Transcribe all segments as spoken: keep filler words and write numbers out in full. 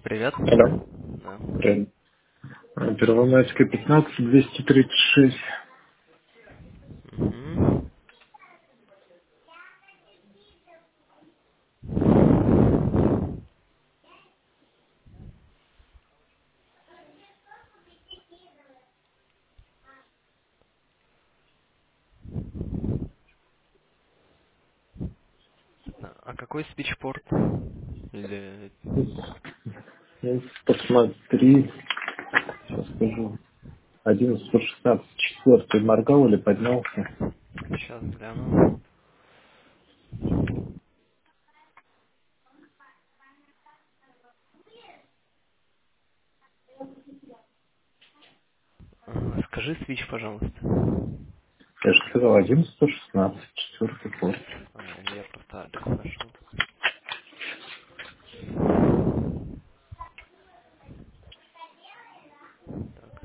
Привет. Алло. Да. Правильно. А, Первомайская, пятнадцать, двести тридцать шесть. Мгм. Да. А какой спичпорт? Или... Ну, посмотри, сейчас скажу. один сто шестнадцать, четвертый моргал или поднялся? Сейчас гляну. А, Скажи свич, пожалуйста. Я же сказал, один сто шестнадцать, четвертый порт. А, или я просто адрес нашел. Так.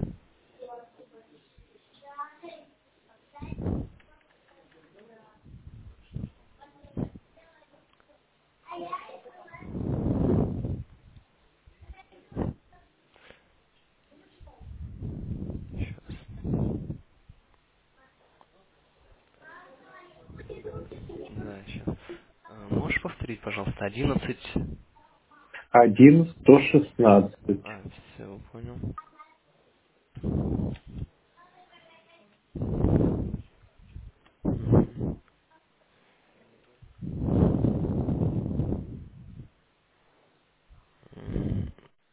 Сейчас. Да, сейчас. Можешь повторить, пожалуйста, одиннадцать. один сто шестнадцать. А, все, понял. Мгм. М,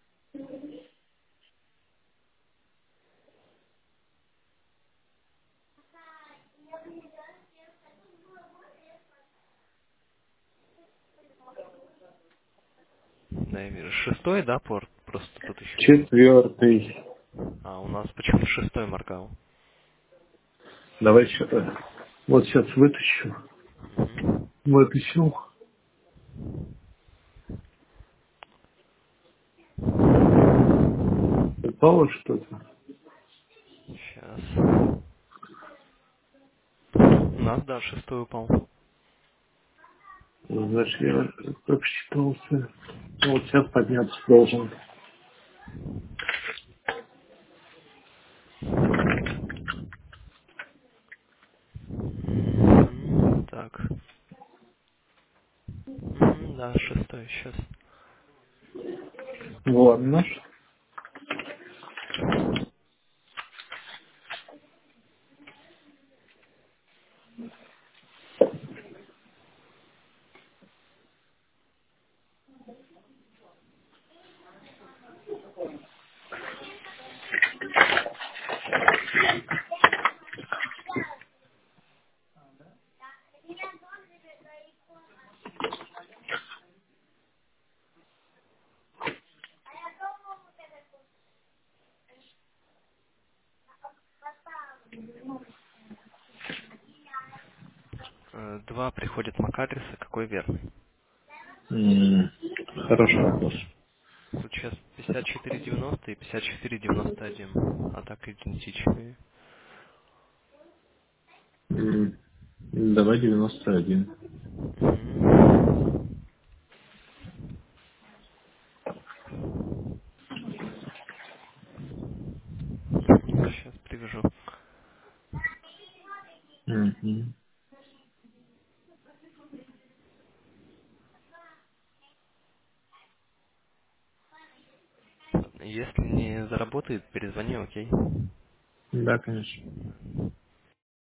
Да, я вижу. Шестой, да, порт? Просто тут еще... Четвертый. А, у нас почему шестой моргал? Давай еще. э, Вот сейчас вытащу. Мгм. Вытащил. Упало что-то. Сейчас. У нас, да, шестой упал. Значит, я как считался. Ну, вот сейчас подняться должен. Мгм. Так. Мгм, Да, шестой сейчас. Ладно. Э, Два приходит MAC-адреса, какой верный? М, Хороший вопрос. Тут сейчас пятьдесят четыре девяносто и пятьдесят четыре девяносто один. А так идентичные. М, Давай девяносто один. Мгм. Сейчас привяжу. Мгм. Если не заработает, перезвони, окей? Да, конечно.